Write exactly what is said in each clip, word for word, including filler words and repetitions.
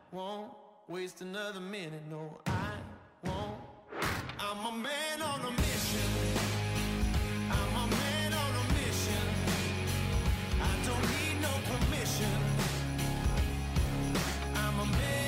won't waste another minute, no, I won't. I'm a man on a mission. I'm a man on a mission. I don't need no permission. I'm a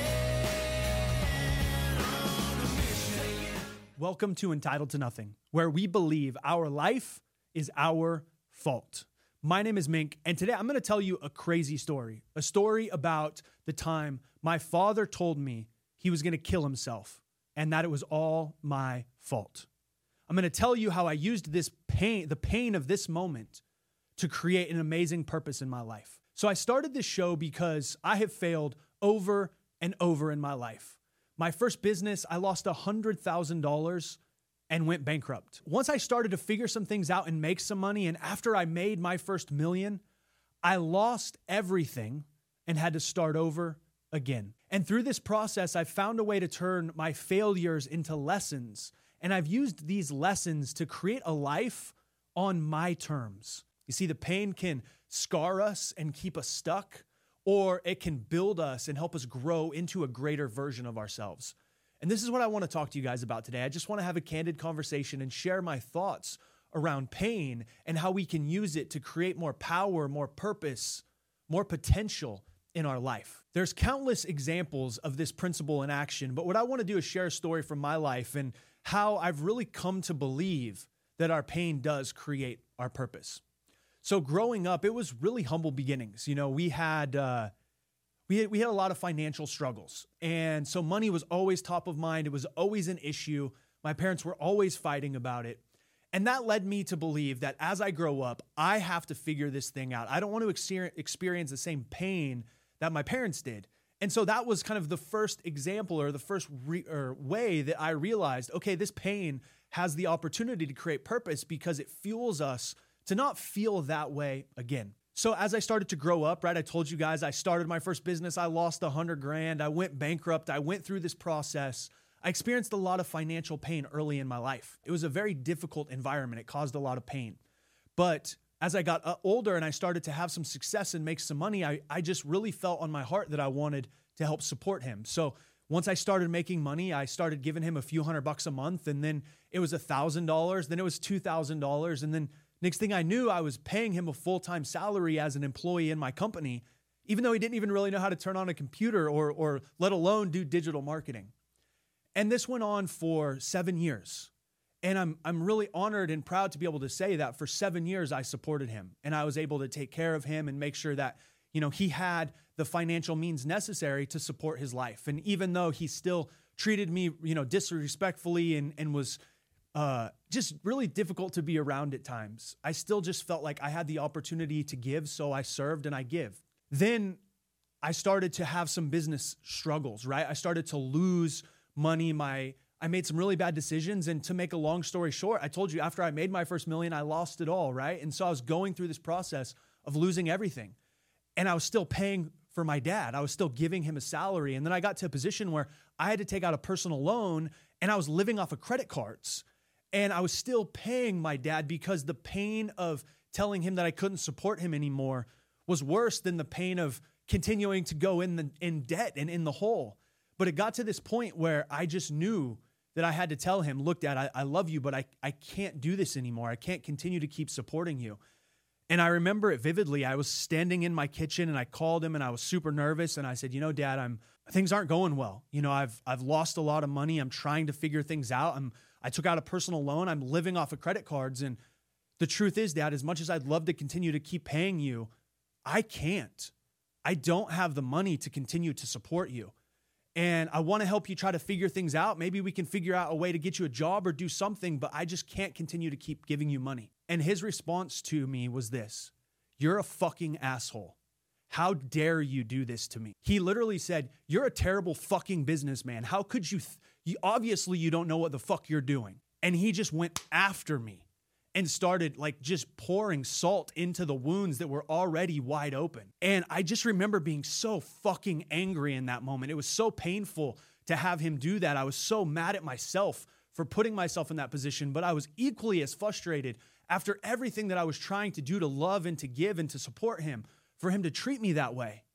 man on a mission. Welcome to Entitled to Nothing, where we believe our life is our fault. My name is Mink, and today I'm going to tell you a crazy story, a story about the time my father told me he was going to kill himself and that it was all my fault. I'm going to tell you how I used this pain, the pain of this moment, to create an amazing purpose in my life. So I started this show because I have failed over and over in my life. My first business, I lost one hundred thousand dollars and went bankrupt. Once I started to figure some things out and make some money, and after I made my first million, I lost everything and had to start over again. And through this process, I found a way to turn my failures into lessons. And I've used these lessons to create a life on my terms. You see, the pain can scar us and keep us stuck, or it can build us and help us grow into a greater version of ourselves. And this is what I want to talk to you guys about today. I just want to have a candid conversation and share my thoughts around pain and how we can use it to create more power, more purpose, more potential in our life. There's countless examples of this principle in action, but what I want to do is share a story from my life and how I've really come to believe that our pain does create our purpose. So growing up, it was really humble beginnings. You know, we had... Uh, We had, we had a lot of financial struggles. And so money was always top of mind. It was always an issue. My parents were always fighting about it. And that led me to believe that as I grow up, I have to figure this thing out. I don't want to exer- experience the same pain that my parents did. And so that was kind of the first example or the first re- or way that I realized, okay, this pain has the opportunity to create purpose because it fuels us to not feel that way again. So as I started to grow up, right, I told you guys, I started my first business. I lost a hundred grand. I went bankrupt. I went through this process. I experienced a lot of financial pain early in my life. It was a very difficult environment. It caused a lot of pain. But as I got older and I started to have some success and make some money, I, I just really felt on my heart that I wanted to help support him. So once I started making money, I started giving him a few hundred bucks a month, and then it was one thousand dollars, then it was two thousand dollars, and then next thing I knew, I was paying him a full-time salary as an employee in my company, even though he didn't even really know how to turn on a computer or, or let alone do digital marketing. And this went on for seven years. And I'm, I'm really honored and proud to be able to say that for seven years, I supported him and I was able to take care of him and make sure that, you know, he had the financial means necessary to support his life. And even though he still treated me, you know, disrespectfully and, and was Uh, just really difficult to be around at times, I still just felt like I had the opportunity to give, so I served and I give. Then I started to have some business struggles, right? I started to lose money. My I made some really bad decisions, and to make a long story short, I told you after I made my first million, I lost it all, right? And so I was going through this process of losing everything, and I was still paying for my dad. I was still giving him a salary, and then I got to a position where I had to take out a personal loan, and I was living off of credit cards. And I was still paying my dad because the pain of telling him that I couldn't support him anymore was worse than the pain of continuing to go in the, in debt and in the hole. But it got to this point where I just knew that I had to tell him, look, Dad, I, I love you, but I, I can't do this anymore. I can't continue to keep supporting you. And I remember it vividly. I was standing in my kitchen and I called him and I was super nervous. And I said, you know, Dad, I'm things aren't going well. You know, I've I've lost a lot of money. I'm trying to figure things out. I'm I took out a personal loan. I'm living off of credit cards. And the truth is, Dad, as much as I'd love to continue to keep paying you, I can't. I don't have the money to continue to support you. And I want to help you try to figure things out. Maybe we can figure out a way to get you a job or do something, but I just can't continue to keep giving you money. And his response to me was this: you're a fucking asshole. How dare you do this to me? He literally said, you're a terrible fucking businessman. How could you, th- you obviously you don't know what the fuck you're doing. And he just went after me and started like just pouring salt into the wounds that were already wide open. And I just remember being so fucking angry in that moment. It was so painful to have him do that. I was so mad at myself for putting myself in that position, but I was equally as frustrated after everything that I was trying to do to love and to give and to support him, for him to treat me that way.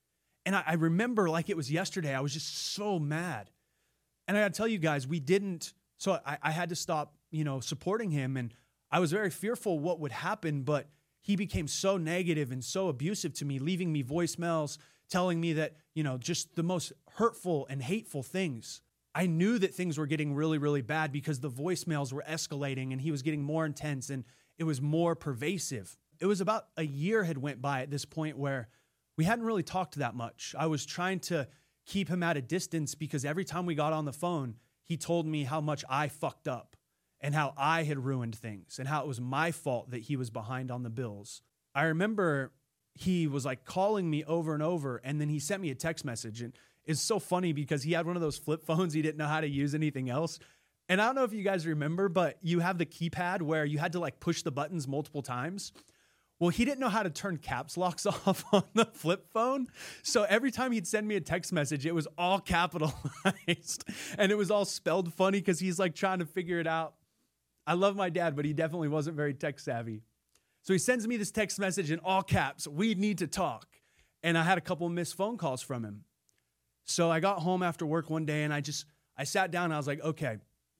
And I, I remember like it was yesterday, I was just so mad. And I gotta tell you guys, we didn't, so I, I had to stop, you know, supporting him. And I was very fearful what would happen, but he became so negative and so abusive to me, leaving me voicemails, telling me that, you know, just the most hurtful and hateful things. I knew that things were getting really, really bad because the voicemails were escalating and he was getting more intense and it was more pervasive. It was about a year had went by at this point where we hadn't really talked that much. I was trying to keep him at a distance because every time we got on the phone, he told me how much I fucked up and how I had ruined things and how it was my fault that he was behind on the bills. I remember he was like calling me over and over, and then he sent me a text message. And it's so funny because he had one of those flip phones. He didn't know how to use anything else. And I don't know if you guys remember, but you have the keypad where you had to like push the buttons multiple times. Well, he didn't know how to turn caps locks off on the flip phone. So every time he'd send me a text message, it was all capitalized and it was all spelled funny because he's like trying to figure it out. I love my dad, but he definitely wasn't very tech savvy. So he sends me this text message in all caps, "We need to talk." And I had a couple missed phone calls from him. So I got home after work one day and I just, I sat down and I was like, okay,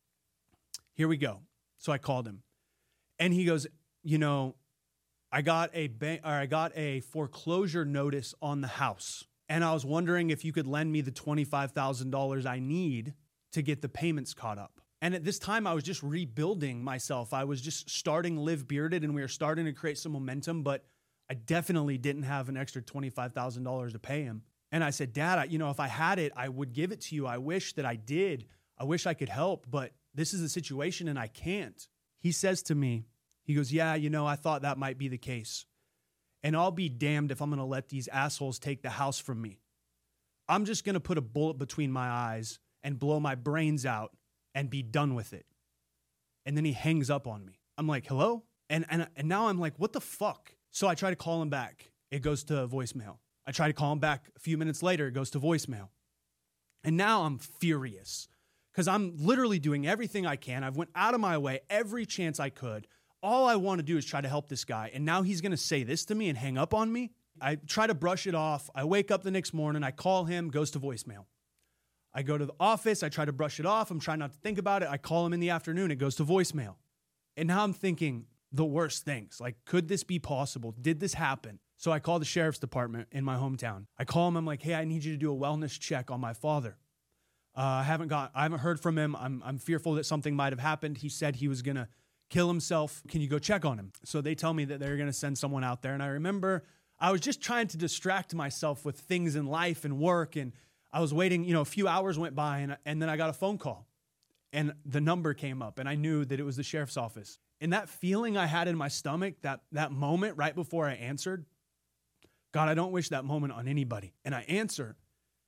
here we go. So I called him and he goes, you know, I got a bank, or I got a foreclosure notice on the house. And I was wondering if you could lend me the twenty-five thousand dollars I need to get the payments caught up. And at this time, I was just rebuilding myself. I was just starting Live Bearded and we were starting to create some momentum, but I definitely didn't have an extra twenty-five thousand dollars to pay him. And I said, Dad, I, you know, if I had it, I would give it to you. I wish that I did. I wish I could help, but this is the situation and I can't. He says to me, he goes, yeah, you know, I thought that might be the case. And I'll be damned if I'm going to let these assholes take the house from me. I'm just going to put a bullet between my eyes and blow my brains out and be done with it. And then he hangs up on me. I'm like, hello? And, and, and now I'm like, what the fuck? So I try to call him back. It goes to voicemail. I try to call him back a few minutes later. It goes to voicemail. And now I'm furious because I'm literally doing everything I can. I've went out of my way every chance I could. All I want to do is try to help this guy. And now he's going to say this to me and hang up on me. I try to brush it off. I wake up the next morning. I call him, goes to voicemail. I go to the office. I try to brush it off. I'm trying not to think about it. I call him in the afternoon. It goes to voicemail. And now I'm thinking the worst things. Like, could this be possible? Did this happen? So I call the sheriff's department in my hometown. I call him. I'm like, hey, I need you to do a wellness check on my father. Uh, I haven't got, I haven't heard from him. I'm, I'm fearful that something might have happened. He said he was going to kill himself. Can you go check on him? So they tell me that they're going to send someone out there. And I remember I was just trying to distract myself with things in life and work. And I was waiting, you know, a few hours went by and, and then I got a phone call and the number came up and I knew that it was the sheriff's office. And that feeling I had in my stomach, that, that moment right before I answered, God, I don't wish that moment on anybody. And I answer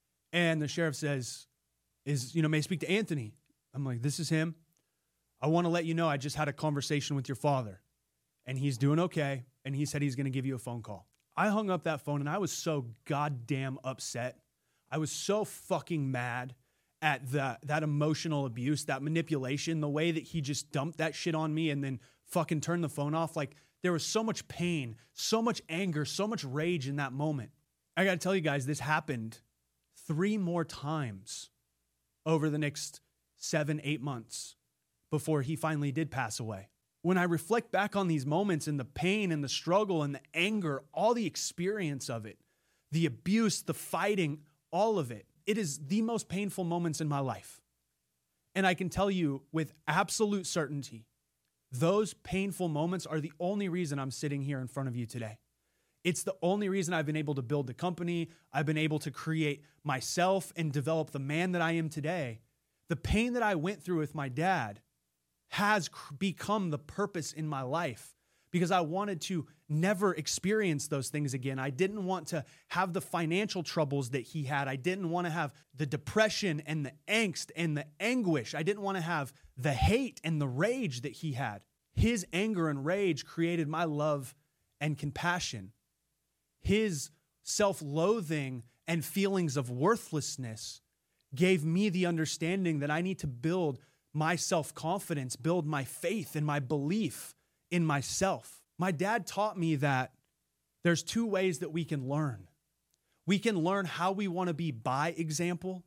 and the sheriff says, is, you know, may I speak to Anthony? I'm like, this is him. I want to let you know I just had a conversation with your father and he's doing okay. And he said he's going to give you a phone call. I hung up that phone and I was so goddamn upset. I was so fucking mad at the, that emotional abuse, that manipulation, the way that he just dumped that shit on me and then fucking turned the phone off. Like there was so much pain, so much anger, so much rage in that moment. I got to tell you guys, this happened three more times over the next seven, eight months. Before he finally did pass away. When I reflect back on these moments and the pain and the struggle and the anger, all the experience of it, the abuse, the fighting, all of it, it is the most painful moments in my life. And I can tell you with absolute certainty, those painful moments are the only reason I'm sitting here in front of you today. It's the only reason I've been able to build the company. I've been able to create myself and develop the man that I am today. The pain that I went through with my dad has become the purpose in my life because I wanted to never experience those things again. I didn't want to have the financial troubles that he had. I didn't want to have the depression and the angst and the anguish. I didn't want to have the hate and the rage that he had. His anger and rage created my love and compassion. His self-loathing and feelings of worthlessness gave me the understanding that I need to build my self-confidence, build my faith and my belief in myself. My dad taught me that there's two ways that we can learn. We can learn how we want to be by example,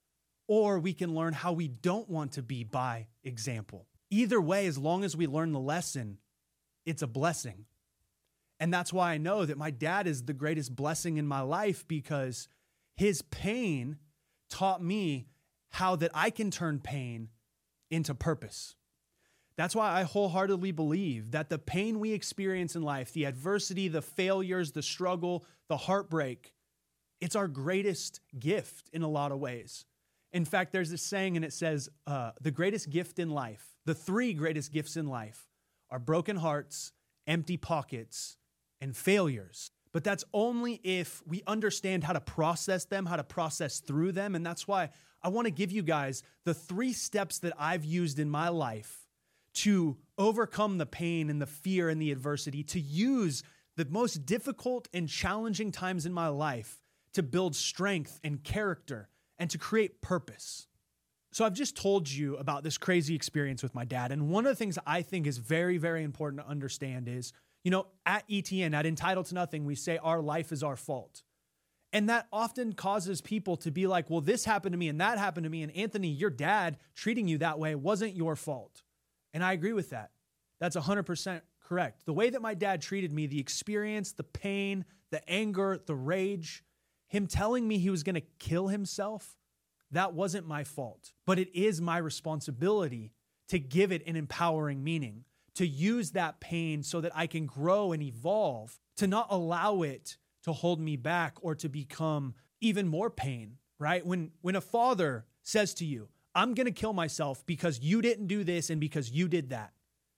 or we can learn how we don't want to be by example. Either way, as long as we learn the lesson, it's a blessing. And that's why I know that my dad is the greatest blessing in my life, because his pain taught me how that I can turn pain into purpose. That's why I wholeheartedly believe that the pain we experience in life, the adversity, the failures, the struggle, the heartbreak, it's our greatest gift in a lot of ways. In fact, there's this saying, and it says, uh, the greatest gift in life, the three greatest gifts in life are broken hearts, empty pockets, and failures. But that's only if we understand how to process them, how to process through them. And that's why I want to give you guys the three steps that I've used in my life to overcome the pain and the fear and the adversity, to use the most difficult and challenging times in my life to build strength and character and to create purpose. So I've just told you about this crazy experience with my dad. And one of the things I think is very, very important to understand is, you know, at E T N, at Entitled to Nothing, we say our life is our fault. And that often causes people to be like, well, this happened to me and that happened to me. And Anthony, your dad treating you that way wasn't your fault. And I agree with that. That's one hundred percent correct. The way that my dad treated me, the experience, the pain, the anger, the rage, him telling me he was going to kill himself, that wasn't my fault. But it is my responsibility to give it an empowering meaning, to use that pain so that I can grow and evolve, to not allow it to hold me back or to become even more pain, right? When, when a father says to you, I'm going to kill myself because you didn't do this and because you did that,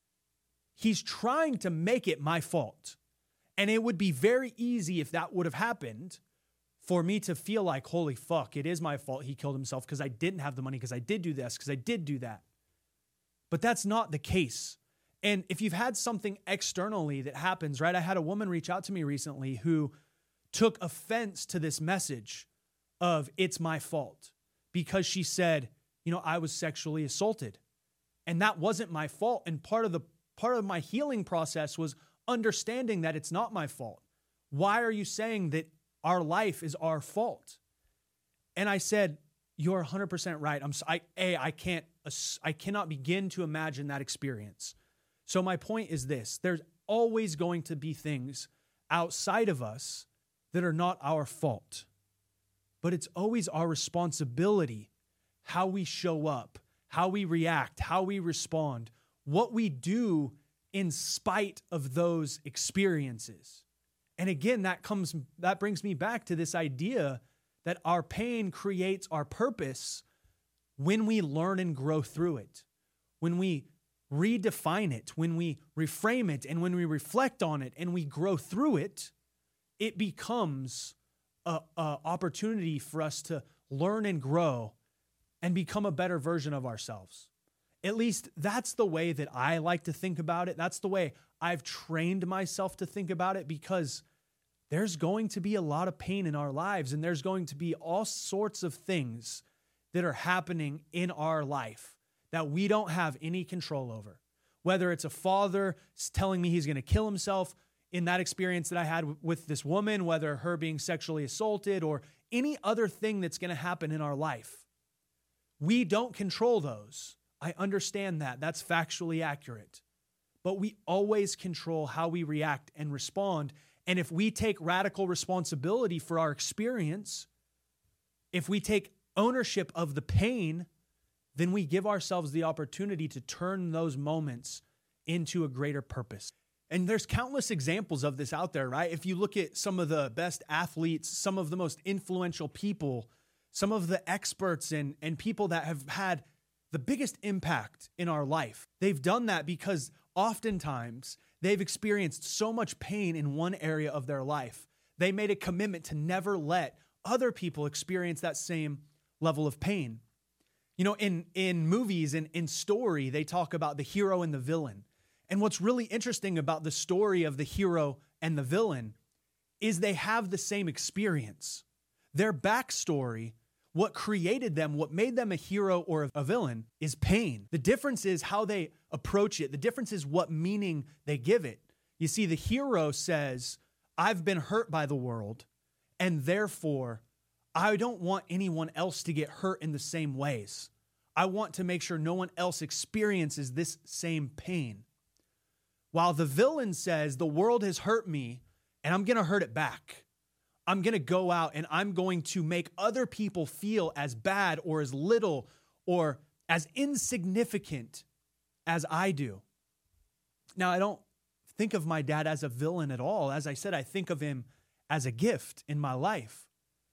he's trying to make it my fault. And it would be very easy if that would have happened for me to feel like, holy fuck, it is my fault he killed himself because I didn't have the money, because I did do this, because I did do that. But that's not the case. And if you've had something externally that happens, right? I had a woman reach out to me recently who took offense to this message of it's my fault because she said, you know, I was sexually assaulted and that wasn't my fault. And part of the part of my healing process was understanding that it's not my fault. Why are you saying that our life is our fault? And I said, you're one hundred percent right. I'm I a I can't I cannot begin to imagine that experience. So my point is this: there's always going to be things outside of us that are not our fault, but it's always our responsibility how we show up, how we react, how we respond, what we do in spite of those experiences. And again, that comes, that brings me back to this idea that our pain creates our purpose when we learn and grow through it, when we redefine it, when we reframe it, and when we reflect on it and we grow through it, it becomes a, a opportunity for us to learn and grow and become a better version of ourselves. At least that's the way that I like to think about it. That's the way I've trained myself to think about it, because there's going to be a lot of pain in our lives, and there's going to be all sorts of things that are happening in our life that we don't have any control over. Whether it's a father telling me he's going to kill himself in that experience that I had with this woman, whether her being sexually assaulted or any other thing that's going to happen in our life. We don't control those. I understand that. That's factually accurate. But we always control how we react and respond. And if we take radical responsibility for our experience, if we take ownership of the pain, then we give ourselves the opportunity to turn those moments into a greater purpose. And there's countless examples of this out there, right? If you look at some of the best athletes, some of the most influential people, some of the experts and, and people that have had the biggest impact in our life, they've done that because oftentimes they've experienced so much pain in one area of their life. They made a commitment to never let other people experience that same level of pain. You know, in, in movies and in story, they talk about the hero and the villain. And what's really interesting about the story of the hero and the villain is they have the same experience. Their backstory, what created them, what made them a hero or a villain, is pain. The difference is how they approach it. The difference is what meaning they give it. You see, the hero says, I've been hurt by the world, And therefore, I don't want anyone else to get hurt in the same ways. I want to make sure no one else experiences this same pain. While the villain says, the world has hurt me and I'm going to hurt it back. I'm going to go out and I'm going to make other people feel as bad or as little or as insignificant as I do. Now, I don't think of my dad as a villain at all. As I said, I think of him as a gift in my life.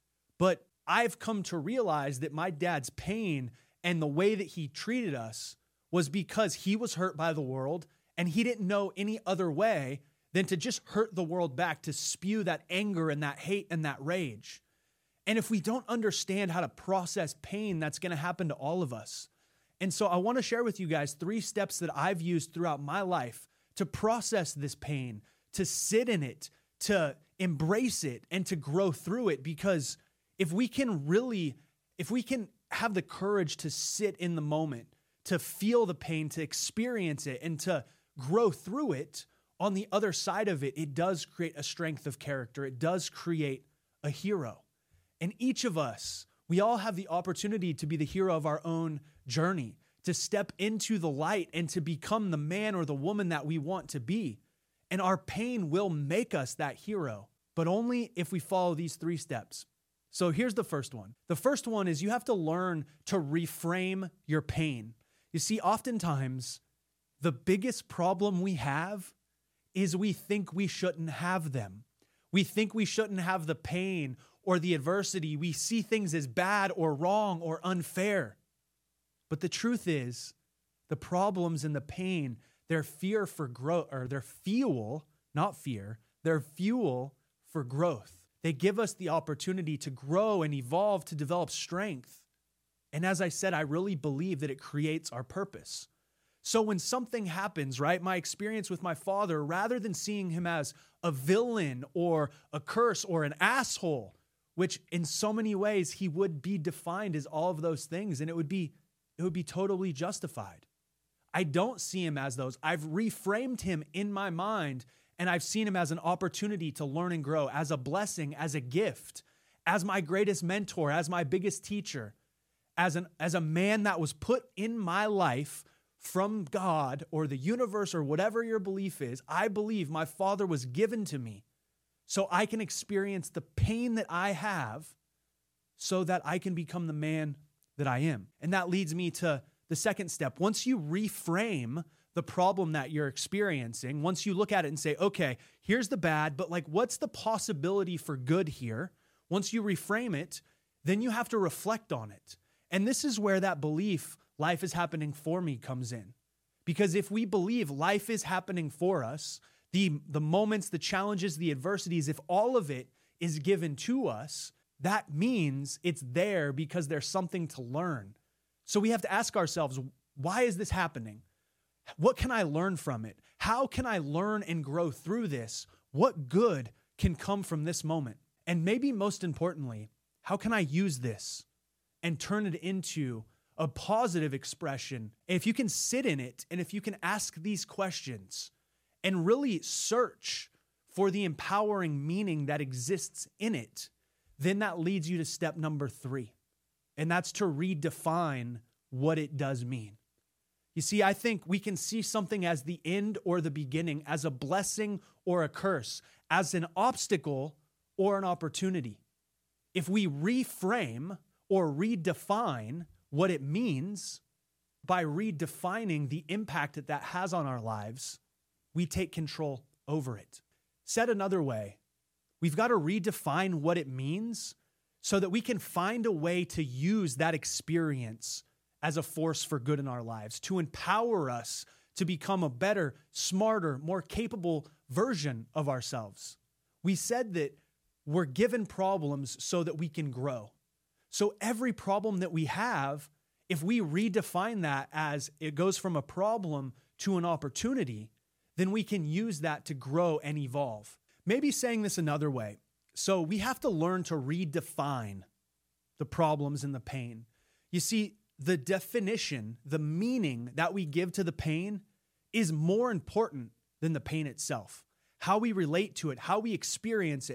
But I've come to realize that my dad's pain and the way that he treated us was because he was hurt by the world and he didn't know any other way than to just hurt the world back, to spew that anger and that hate and that rage. And if we don't understand how to process pain, that's going to happen to all of us. And so I want to share with you guys three steps that I've used throughout my life to process this pain, to sit in it, to embrace it, and to grow through it. Because if we can really, if we can have the courage to sit in the moment, to feel the pain, to experience it, and to grow through it, on the other side of it, it does create a strength of character. It does create a hero. And each of us, we all have the opportunity to be the hero of our own journey, to step into the light and to become the man or the woman that we want to be. And our pain will make us that hero, but only if we follow these three steps. So here's the first one. The first one is you have to learn to reframe your pain. You see, oftentimes, the biggest problem we have is we think we shouldn't have them. We think we shouldn't have the pain or the adversity. We see things as bad or wrong or unfair. But the truth is, the problems and the pain, they're fear for growth, or they're fuel, not fear, they're fuel for growth. They give us the opportunity to grow and evolve, to develop strength. And as I said, I really believe that it creates our purpose. So when something happens, right, my experience with my father, rather than seeing him as a villain or a curse or an asshole, which in so many ways he would be defined as all of those things, and it would be it would be totally justified. I don't see him as those. I've reframed him in my mind, and I've seen him as an opportunity to learn and grow, as a blessing, as a gift, as my greatest mentor, as my biggest teacher, as an as a man that was put in my life from God or the universe or whatever your belief is. I believe my father was given to me so I can experience the pain that I have so that I can become the man that I am. And that leads me to the second step. Once you reframe the problem that you're experiencing, once you look at it and say, okay, here's the bad, but like, what's the possibility for good here? Once you reframe it, then you have to reflect on it. And this is where that belief, life is happening for me, comes in. Because if we believe life is happening for us, the, the moments, the challenges, the adversities, if all of it is given to us, that means it's there because there's something to learn. So we have to ask ourselves, why is this happening? What can I learn from it? How can I learn and grow through this? What good can come from this moment? And maybe most importantly, how can I use this and turn it into a positive expression? And if you can sit in it, and if you can ask these questions and really search for the empowering meaning that exists in it, then that leads you to step number three. And that's to redefine what it does mean. You see, I think we can see something as the end or the beginning, as a blessing or a curse, as an obstacle or an opportunity. If we reframe or redefine what it means by redefining the impact that that has on our lives, we take control over it. Said another way, we've got to redefine what it means so that we can find a way to use that experience as a force for good in our lives, to empower us to become a better, smarter, more capable version of ourselves. We said that we're given problems so that we can grow. So every problem that we have, if we redefine that as it goes from a problem to an opportunity, then we can use that to grow and evolve. Maybe saying this another way. So we have to learn to redefine the problems and the pain. You see, the definition, the meaning that we give to the pain is more important than the pain itself. How we relate to it, how we experience it,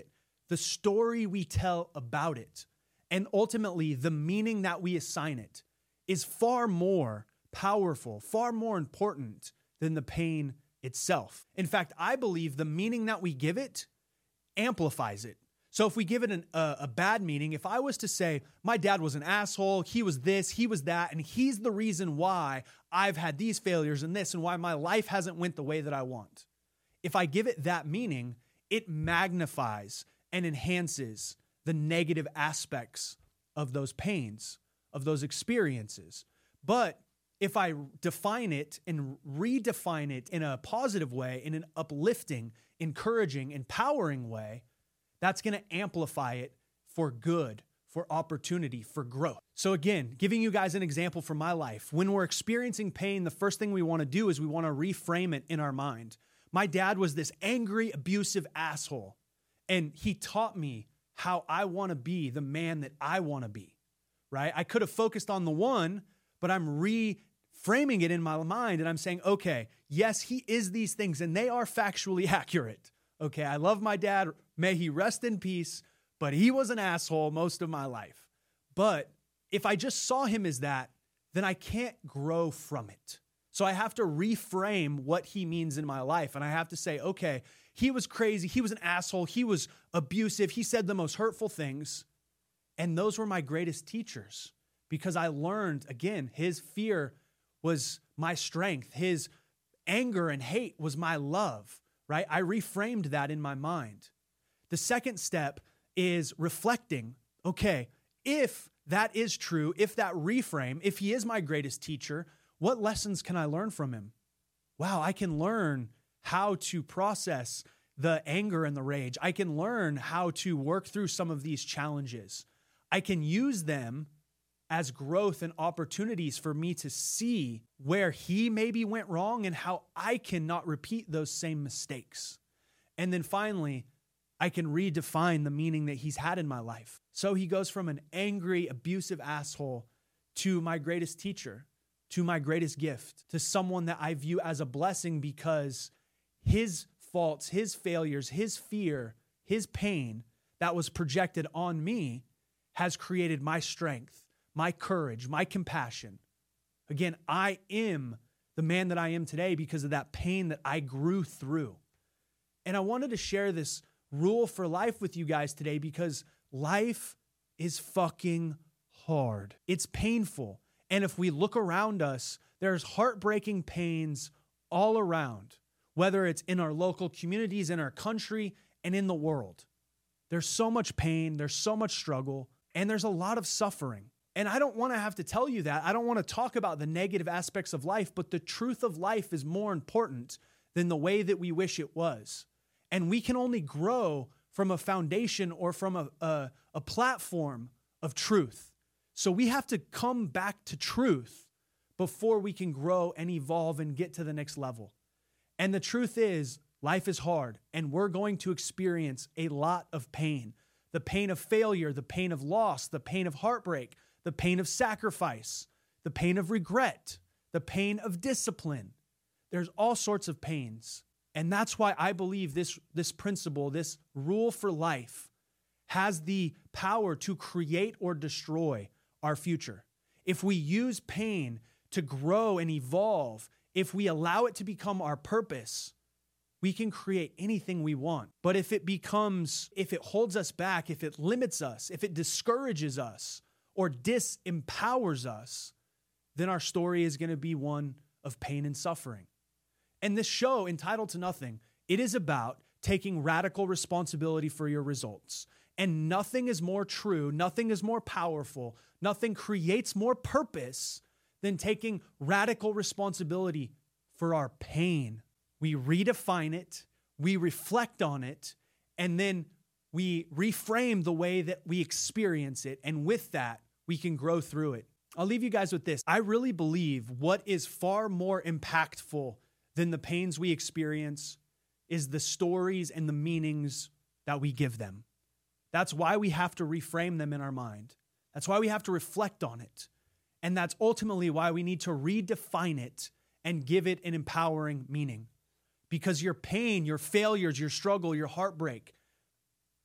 the story we tell about it, and ultimately the meaning that we assign it is far more powerful, far more important than the pain itself. In fact, I believe the meaning that we give it amplifies it. So if we give it an, a, a bad meaning, if I was to say, my dad was an asshole, he was this, he was that, and he's the reason why I've had these failures and this, and why my life hasn't went the way that I want. If I give it that meaning, it magnifies and enhances the negative aspects of those pains, of those experiences. But if I define it and redefine it in a positive way, in an uplifting, encouraging, empowering way, that's going to amplify it for good, for opportunity, for growth. So again, giving you guys an example from my life, when we're experiencing pain, the first thing we want to do is we want to reframe it in our mind. My dad was this angry, abusive asshole, and he taught me how I want to be the man that I want to be, right? I could have focused on the one, but I'm reframing it in my mind, and I'm saying, okay, yes, he is these things, and they are factually accurate. Okay, I love my dad. May he rest in peace, but he was an asshole most of my life. But if I just saw him as that, then I can't grow from it. So I have to reframe what he means in my life. And I have to say, okay, he was crazy. He was an asshole. He was abusive. He said the most hurtful things. And those were my greatest teachers because I learned, again, his fear was my strength. His anger and hate was my love, right? I reframed that in my mind. The second step is reflecting, okay, if that is true, if that reframe, if he is my greatest teacher, what lessons can I learn from him? Wow, I can learn how to process the anger and the rage. I can learn how to work through some of these challenges. I can use them as growth and opportunities for me to see where he maybe went wrong and how I cannot repeat those same mistakes. And then finally, I can redefine the meaning that he's had in my life. So he goes from an angry, abusive asshole to my greatest teacher, to my greatest gift, to someone that I view as a blessing because his faults, his failures, his fear, his pain that was projected on me has created my strength, my courage, my compassion. Again, I am the man that I am today because of that pain that I grew through. And I wanted to share this rule for life with you guys today because life is fucking hard. It's painful. And if we look around us, there's heartbreaking pains all around, whether it's in our local communities, in our country, and in the world. There's so much pain, there's so much struggle, and there's a lot of suffering. And I don't want to have to tell you that. I don't want to talk about the negative aspects of life, but the truth of life is more important than the way that we wish it was. And we can only grow from a foundation or from a, a, a platform of truth. So we have to come back to truth before we can grow and evolve and get to the next level. And the truth is, life is hard, and we're going to experience a lot of pain. The pain of failure, the pain of loss, the pain of heartbreak, the pain of sacrifice, the pain of regret, the pain of discipline. There's all sorts of pains. And that's why I believe this, this principle, this rule for life, has the power to create or destroy our future. If we use pain to grow and evolve, if we allow it to become our purpose, we can create anything we want. But if it becomes, if it holds us back, if it limits us, if it discourages us or disempowers us, then our story is going to be one of pain and suffering. And this show, Entitled to Nothing, it is about taking radical responsibility for your results. And nothing is more true, nothing is more powerful, nothing creates more purpose than taking radical responsibility for our pain. We redefine it, we reflect on it, and then we reframe the way that we experience it. And with that, we can grow through it. I'll leave you guys with this. I really believe what is far more impactful than the pains we experience is the stories and the meanings that we give them. That's why we have to reframe them in our mind. That's why we have to reflect on it. And that's ultimately why we need to redefine it and give it an empowering meaning. Because your pain, your failures, your struggle, your heartbreak,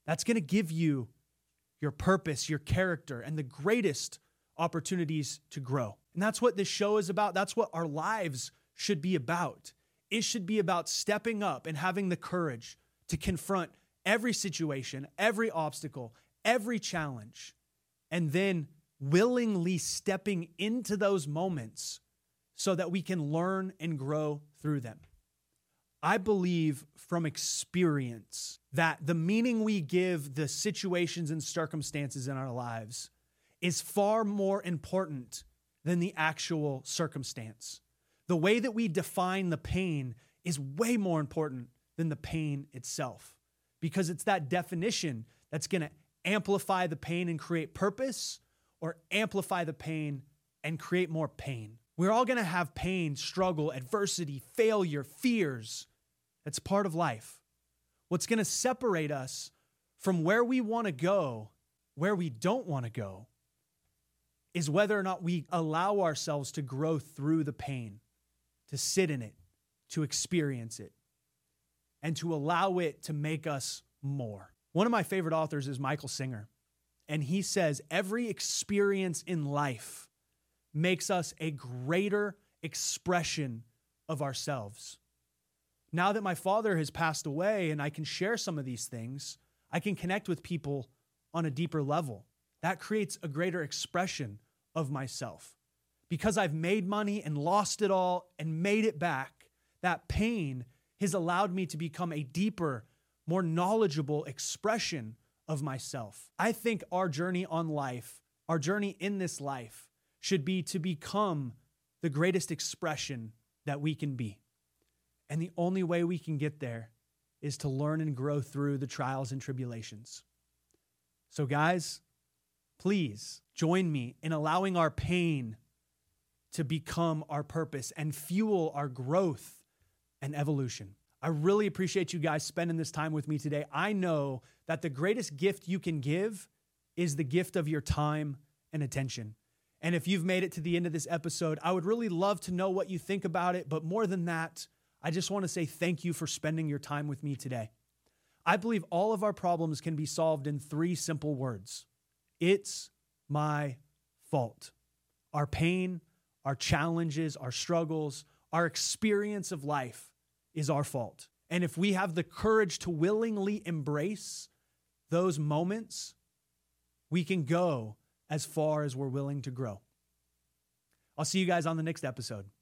That's going to give you your purpose, your character, and the greatest opportunities to grow. And that's what this show is about. That's what our lives should be about. It should be about stepping up and having the courage to confront every situation, every obstacle, every challenge, and then willingly stepping into those moments so that we can learn and grow through them. I believe from experience that the meaning we give the situations and circumstances in our lives is far more important than the actual circumstance. The way that we define the pain is way more important than the pain itself, because it's that definition that's going to amplify the pain and create purpose, or amplify the pain and create more pain. We're all going to have pain, struggle, adversity, failure, fears. That's part of life. What's going to separate us from where we want to go, where we don't want to go, is whether or not we allow ourselves to grow through the pain, to sit in it, to experience it, and to allow it to make us more. One of my favorite authors is Michael Singer, and he says every experience in life makes us a greater expression of ourselves. Now that my father has passed away and I can share some of these things, I can connect with people on a deeper level. That creates a greater expression of myself. Because I've made money and lost it all and made it back, that pain has allowed me to become a deeper, more knowledgeable expression of myself. I think our journey on life, our journey in this life, should be to become the greatest expression that we can be. And the only way we can get there is to learn and grow through the trials and tribulations. So guys, please join me in allowing our pain to become our purpose and fuel our growth and evolution. I really appreciate you guys spending this time with me today. I know that the greatest gift you can give is the gift of your time and attention. And if you've made it to the end of this episode, I would really love to know what you think about it. But more than that, I just want to say thank you for spending your time with me today. I believe all of our problems can be solved in three simple words. It's my fault. Our pain, our challenges, our struggles, our experience of life is our fault. And if we have the courage to willingly embrace those moments, we can go as far as we're willing to grow. I'll see you guys on the next episode.